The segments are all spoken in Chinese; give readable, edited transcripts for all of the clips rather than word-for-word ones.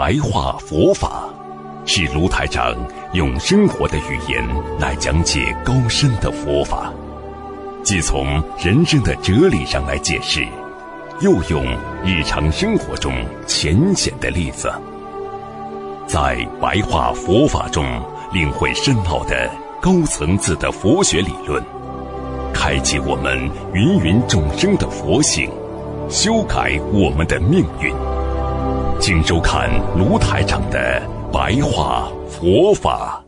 白话佛法，是卢台长用生活的语言来讲解高深的佛法，既从人生的哲理上来解释，又用日常生活中浅显的例子，在白话佛法中领会深奥的高层次的佛学理论，开启我们芸芸众生的佛性，修改我们的命运。请收看卢台长的白话佛法。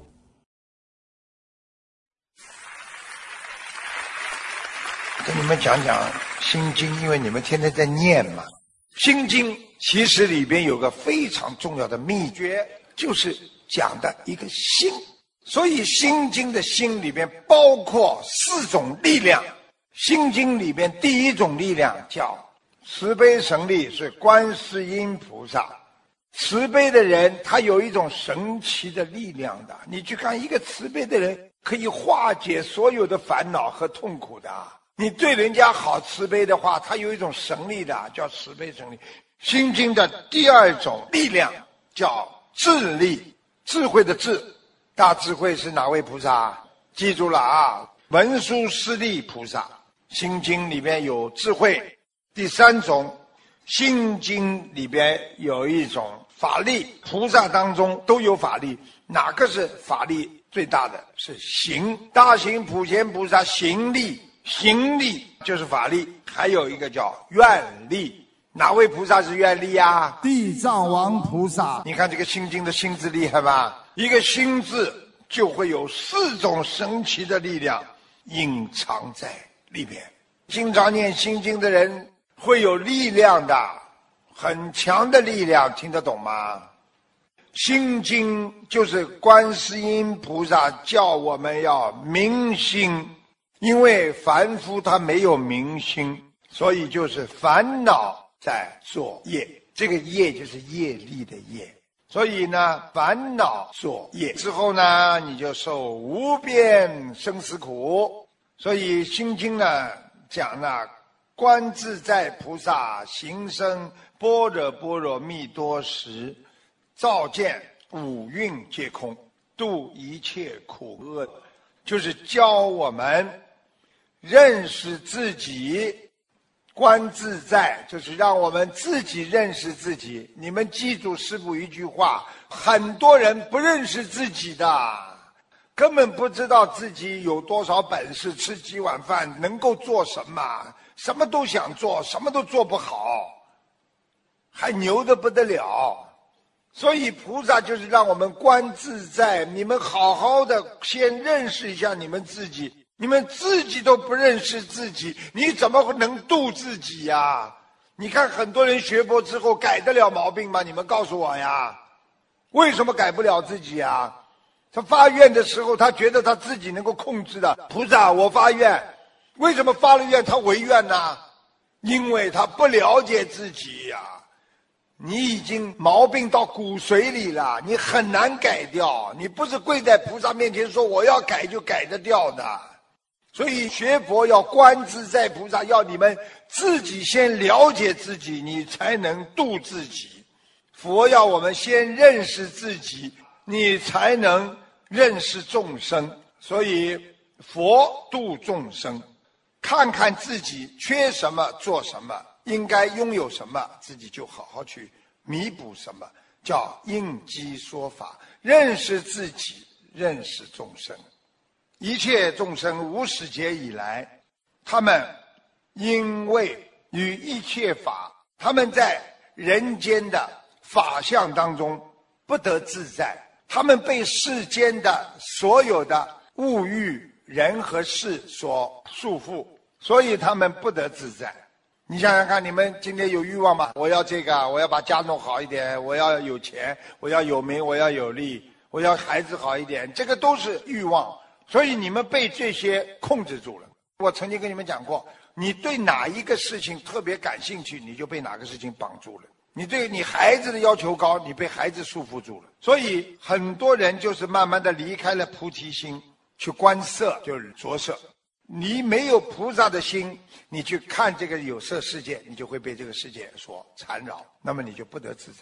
跟你们讲讲心经，因为你们天天在念嘛。心经其实里边有个非常重要的秘诀，就是讲的一个心。所以心经的心里边包括4种力量。心经里边第一种力量叫慈悲神力，是观世音菩萨。慈悲的人他有一种神奇的力量的，你去看一个慈悲的人可以化解所有的烦恼和痛苦的。你对人家好慈悲的话，他有一种神力的，叫慈悲神力。心经的第2种力量叫智力，智慧的智，大智慧是哪位菩萨？记住了啊，文殊师利菩萨。心经里边有智慧。第3种，心经里边有一种法力，菩萨当中都有法力，哪个是法力最大的？是行。大行普贤菩萨行力，行力就是法力。还有一个叫愿力，哪位菩萨是愿力啊？ 地藏王菩萨。 你看这个心经的心字厉害吧？一个心字就会有4种神奇的力量隐藏在里面。经常念心经的人会有力量的，很强的力量，听得懂吗？心经就是观世音菩萨叫我们要明心，因为凡夫他没有明心，所以就是烦恼在作业，这个业就是业力的业。所以呢，烦恼作业之后呢，你就受无边生死苦。所以心经呢讲了，观自在菩萨行深般若波罗蜜多时，照见五蕴皆空，度一切苦厄，就是教我们认识自己。观自在就是让我们自己认识自己。你们记住师父一句话，很多人不认识自己的，根本不知道自己有多少本事，吃几碗饭，能够做什么，什么都想做，什么都做不好，还牛得不得了。所以菩萨就是让我们观自在，你们好好的先认识一下你们自己。你们自己都不认识自己，你怎么能度自己呀？你看很多人学佛之后改得了毛病吗？你们告诉我呀，为什么改不了自己呀？他发愿的时候他觉得他自己能够控制的，菩萨我发愿，为什么发了愿他违愿呢？因为他不了解自己呀。你已经毛病到骨髓里了，你很难改掉，你不是跪在菩萨面前说我要改就改得掉的。所以学佛要观自在菩萨，要你们自己先了解自己，你才能度自己。佛要我们先认识自己，你才能认识众生。所以佛度众生，看看自己缺什么做什么，应该拥有什么，自己就好好去弥补什么，叫应机说法，认识自己，认识众生。一切众生无始劫以来，他们因为与一切法，他们在人间的法相当中不得自在，他们被世间的所有的物欲人和事所束缚，所以他们不得自在。你想想看，你们今天有欲望吗？我要这个，我要把家弄好一点，我要有钱，我要有名，我要有利，我要孩子好一点，这个都是欲望。所以你们被这些控制住了。我曾经跟你们讲过，你对哪一个事情特别感兴趣，你就被哪个事情绑住了。你对你孩子的要求高，你被孩子束缚住了。所以很多人就是慢慢的离开了菩提心，去观色，就是着色。你没有菩萨的心，你去看这个有色世界，你就会被这个世界所缠绕，那么你就不得自在。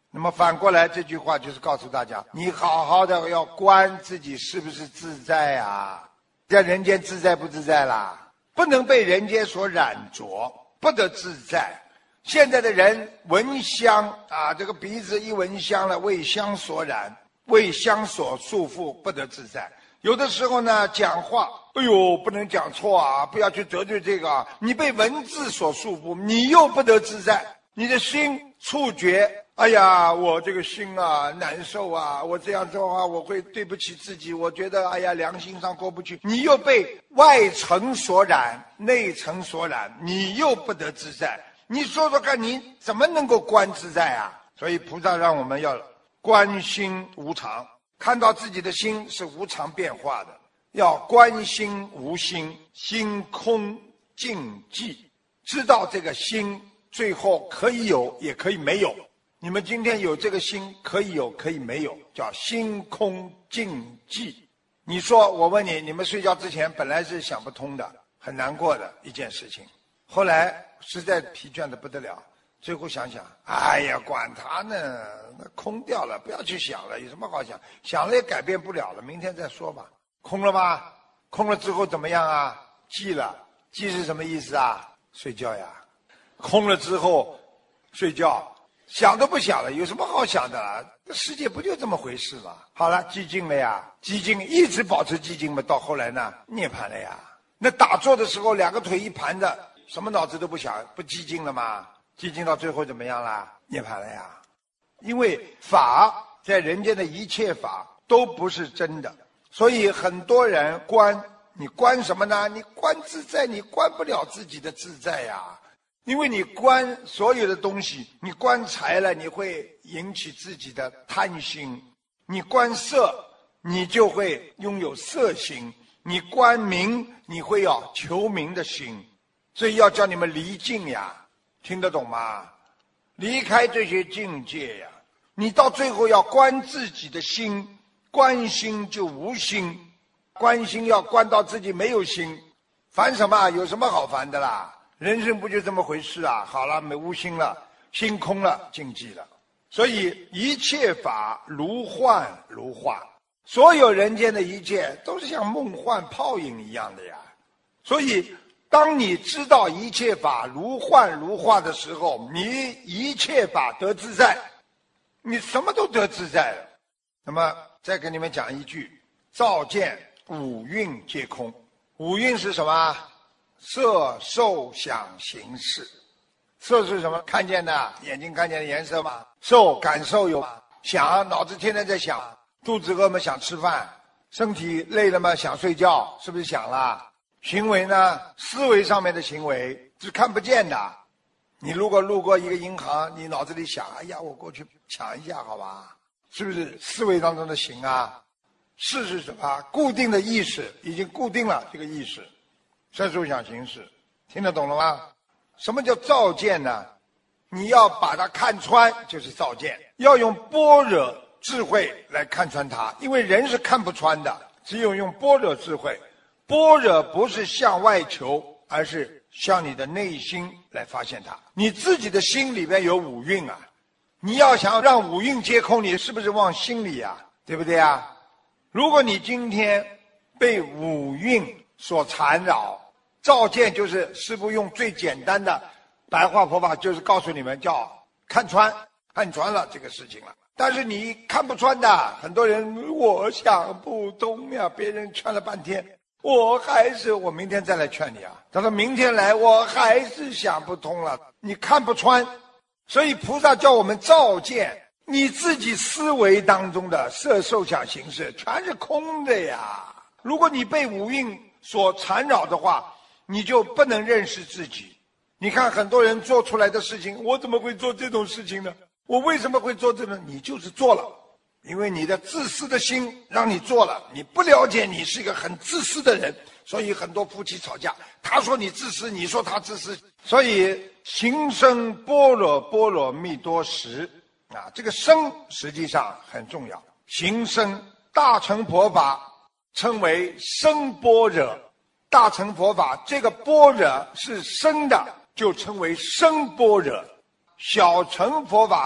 那么反过来，这句话就是告诉大家，你好好的要观自己是不是自在啊，在人间自在不自在啦？不能被人间所染着，不得自在。现在的人闻香啊，这个鼻子一闻香了，为香所染，为香所束缚，不得自在。有的时候呢，讲话，哎呦，不能讲错啊，不要去得罪这个啊，你被文字所束缚，你又不得自在，你的心触觉，哎呀，我这个心啊难受啊，我这样做啊，我会对不起自己，我觉得哎呀良心上过不去，你又被外尘所染，内尘所染，你又不得自在。你说说看，你怎么能够观自在啊？所以菩萨让我们要观心无常，看到自己的心是无常变化的，要观心无心，心空静寂，知道这个心最后可以有也可以没有。你们今天有这个心，可以有可以没有，叫心空静寂。你说，我问你，你们睡觉之前本来是想不通的，很难过的一件事情，后来实在疲倦的不得了，最后想想，哎呀，管他呢，那空掉了，不要去想了，有什么好想？想了也改变不了了，明天再说吧。空了吧？空了之后怎么样啊？寂了。寂是什么意思啊？睡觉呀。空了之后睡觉，想都不想了，有什么好想的啊？这世界不就这么回事吗？好了，寂静了呀，寂静一直保持寂静嘛，到后来呢，涅槃了呀。那打坐的时候，两个腿一盘着，什么脑子都不想，不寂静了吗？寂静到最后怎么样啦？涅槃了呀。因为法在人间的一切法都不是真的，所以很多人观，你观什么呢？你观自在，你观不了自己的自在呀。因为你观所有的东西，你观财了，你会引起自己的贪心；你观色，你就会拥有色心；你观名，你会要求名的心。所以要叫你们离境呀，听得懂吗？离开这些境界呀，你到最后要观自己的心，观心就无心，观心要观到自己没有心，烦什么？有什么好烦的啦？人生不就这么回事啊？好了，没无心了，心空了，静寂了。所以一切法如幻如化，所有人间的一切都是像梦幻泡影一样的呀。所以当你知道一切法如幻如化的时候，你一切法得自在，你什么都得自在了。那么再给你们讲一句，照见五蕴皆空。五蕴是什么？色受想行识。色是什么？看见的，眼睛看见的颜色嘛。受感受有，想脑子天天在想，肚子饿嘛想吃饭，身体累了嘛想睡觉，是不是想了？行为呢？思维上面的行为是看不见的。你如果路过一个银行，你脑子里想，哎呀，我过去抢一下好吧，是不是思维当中的行啊？识是什么？固定的意识，已经固定了这个意识。色受想行识，听得懂了吗？什么叫照见呢？你要把它看穿，就是照见。要用般若智慧来看穿它，因为人是看不穿的，只有用般若智慧。般若不是向外求，而是向你的内心来发现它。你自己的心里边有五蕴啊，你要想让五蕴皆空，你是不是往心里啊？对不对啊？如果你今天被五蕴所缠绕，照见就是师父用最简单的白话佛法，就是告诉你们叫看穿，看穿了这个事情了。但是你看不穿的，很多人我想不通呀，别人劝了半天，我明天再来劝你啊。他说明天来，我还是想不通了，你看不穿。所以菩萨叫我们照见你自己思维当中的色受想行识全是空的呀。如果你被五蕴所缠绕的话，你就不能认识自己。你看很多人做出来的事情，我怎么会做这种事情呢？我为什么会做这种？你就是做了，因为你的自私的心让你做了。你不了解你是一个很自私的人，所以很多夫妻吵架，他说你自私，你说他自私。所以行深般若波罗蜜多时啊，这个深实际上很重要。行深，大乘佛法称为深般若。大乘佛法这个般若是深的，就称为深般若。小乘佛法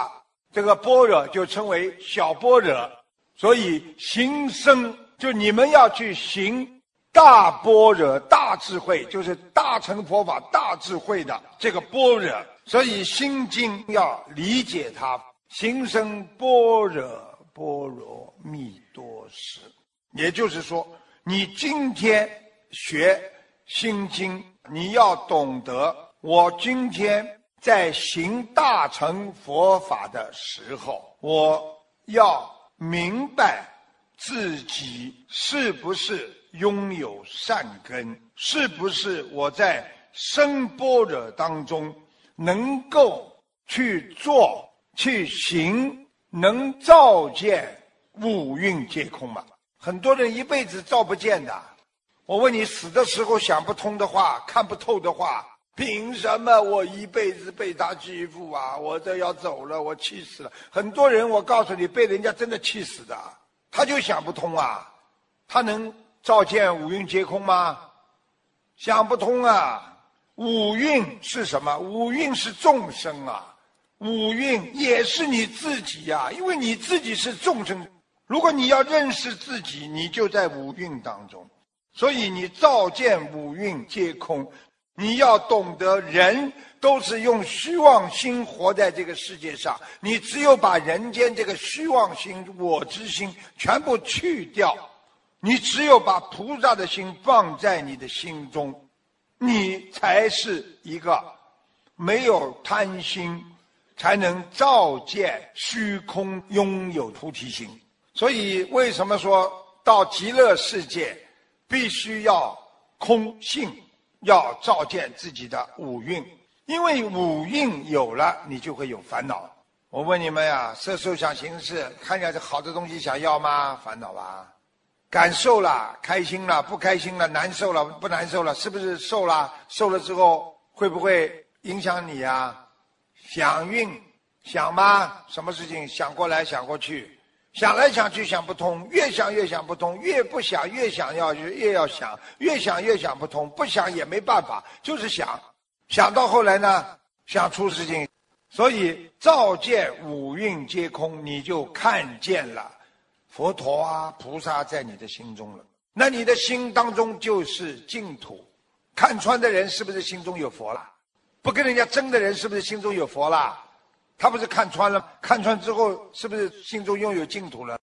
这个般若就称为小般若。所以行深，就你们要去行大般若大智慧，就是大乘佛法大智慧的这个般若。所以心经要理解它，行深般若波罗蜜多时。也就是说，你今天学心经，你要懂得，我今天在行大乘佛法的时候，我要明白自己是不是拥有善根，是不是我在深般若当中能够去做去行，能照见五蕴皆空嘛？很多人一辈子照不见的。我问你，死的时候想不通的话，看不透的话，凭什么我一辈子被他欺负啊？我这要走了，我气死了。很多人我告诉你，被人家真的气死的，他就想不通啊。他能照见五蕴皆空吗？想不通啊。五蕴是什么？五蕴是众生啊，五蕴也是你自己啊，因为你自己是众生。如果你要认识自己，你就在五蕴当中，所以你照见五蕴皆空。你要懂得，人都是用虚妄心活在这个世界上，你只有把人间这个虚妄心、我之心全部去掉，你只有把菩萨的心放在你的心中，你才是一个没有贪心，才能照见虚空，拥有菩提心。所以为什么说到极乐世界必须要空性，要照见自己的五蕴？因为五蕴有了，你就会有烦恼。我问你们呀，色受想行识，看见这好的东西想要吗？烦恼吧。感受了，开心了，不开心了，难受了，不难受了，是不是受了？受了之后会不会影响你啊？想运，想吗？什么事情想过来想过去，想来想去想不通，越想越想不通，越不想越想要越要想，越想越想不通，不想也没办法，就是想，想到后来呢，想出事情。所以照见五蕴皆空，你就看见了佛陀啊菩萨在你的心中了，那你的心当中就是净土。看穿的人是不是心中有佛了？不跟人家争的人是不是心中有佛了？他不是看穿了，看穿之后是不是心中拥有净土了？